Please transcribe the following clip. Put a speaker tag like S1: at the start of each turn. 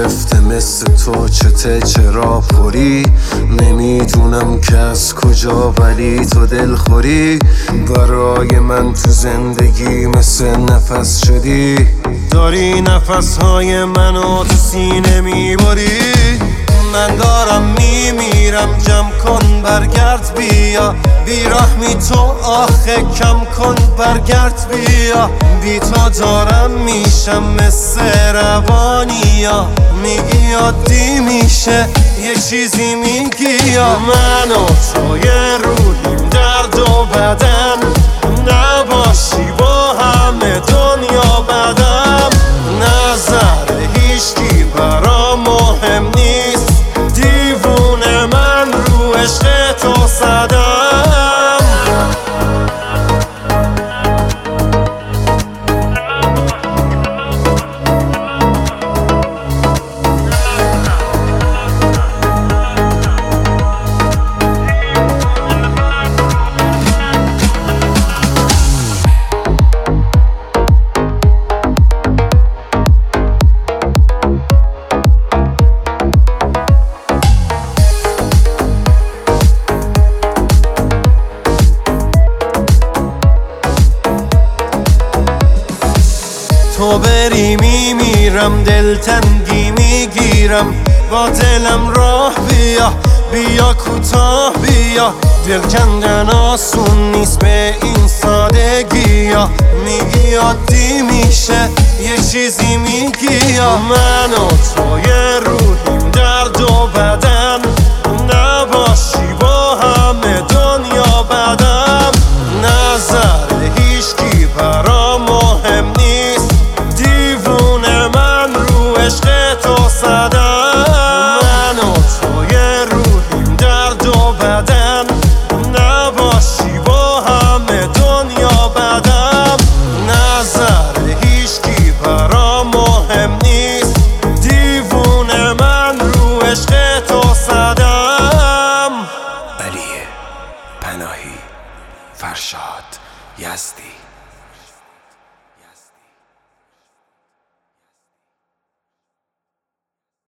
S1: گرفته مثل تو چرا پری. نمیدونم که از کجا ولی تو دلخوری. برای من تو زندگی مثل نفس شدی. داری نفسهای منو تو سینه میبری. من دارم میمیرم جمع کن برگرد بیا. بیرحمی تو آخه کم کن برگرد بیا. بی تو دارم میشم مثل روانیا. میگی عادی میشه یه چیزی میگی یا من و تو یه روحیم درد و بدن. نباشی با همه دنیا بدم. نظر هیچکی برام مهم نیست. دیوونه من رو عشق تو صدم. تو بری میمیرم دلتنگی میگیرم. با دلم راه بیا کوتاه بیا. دل کندن آسون نیست به این سادگی ها. میگی عادی میشه یه چیزی میگی یا من و تو یه روحیم درد و بدن. نباشی با همه دنیا بدم. نظر هیچکی برام مهم نیست. دیوونه من رو عشق تو صدم. من و تو یه روحیم درد و بدن. نباشی با همه دنیا بدم. نظر هیچکی برام مهم نیست. دیوونه من رو عشق تو صدم.
S2: علی پناهی، فرشاد یزدی.